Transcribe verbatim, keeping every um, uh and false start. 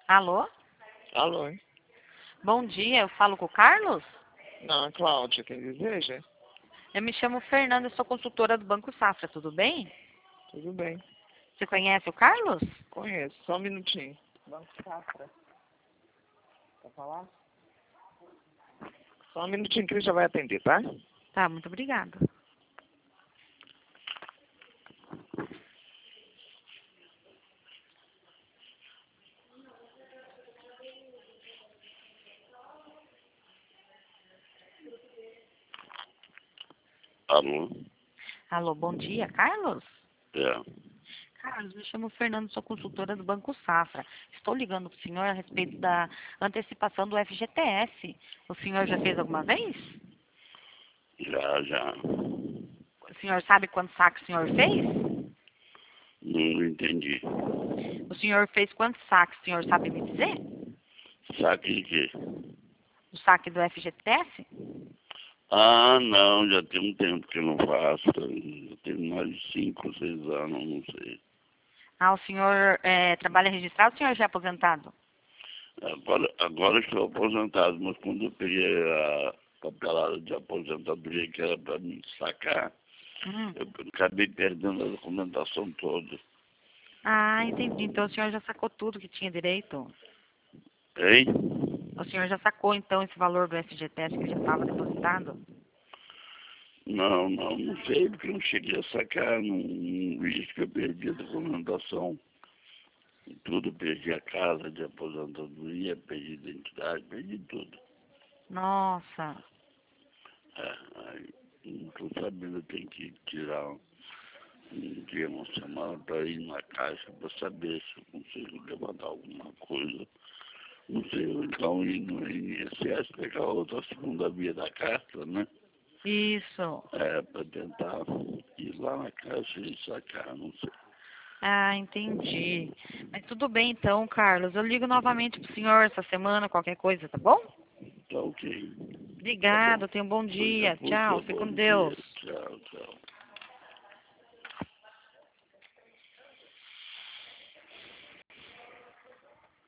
Alô? Alô? Bom dia, eu falo com o Carlos? Não, Cláudia, quem deseja? Eu me chamo Fernanda, eu sou consultora do Banco Safra, tudo bem? Tudo bem. Você conhece o Carlos? Conheço, só um minutinho. Banco Safra. Quer falar? Só um minutinho que ele já vai atender, tá? Tá, muito obrigada. Alô? Alô, bom dia, Carlos? É. Carlos, me chamo Fernanda, sou consultora do Banco Safra. Estou ligando para o senhor a respeito da antecipação do F G T S. O senhor já fez alguma vez? Já, já. O senhor sabe quantos saques o senhor fez? Não entendi. O senhor fez quantos saques, o senhor sabe me dizer? Saque de quê? O saque do F G T S? Ah, não, já tem um tempo que eu não faço. Já tem mais de cinco, seis anos, não sei. Ah, o senhor é, trabalha registrado, o senhor já é aposentado? Agora, agora estou aposentado, mas quando eu peguei a papelada de aposentadoria que era para me sacar, Hum. eu acabei perdendo a documentação toda. Ah, entendi. Então o senhor já sacou tudo que tinha direito? Hein? O senhor já sacou, então, esse valor do F G T S que já estava depositado? Não, não, não sei, porque eu não cheguei a sacar, não, não vi que eu perdi a documentação. Tudo, perdi a casa de aposentadoria, perdi a identidade, perdi tudo. Nossa. É, aí, não estou sabendo, eu tenho que tirar um, um dia, uma semana para ir na caixa para saber se eu consigo levantar alguma coisa. Não sei, ou então ir no I N S S, pegar outra segunda via da carta, né? Isso. É, para tentar ir lá na caixa e sacar, não sei. Ah, entendi. Mas tudo bem então, Carlos. Eu ligo novamente pro senhor essa semana, qualquer coisa, tá bom? Tá ok. Tá bom. Obrigado, tenha um bom Pois é, dia. pois Tchau, é, fique bom com dia. Deus. Tchau, tchau.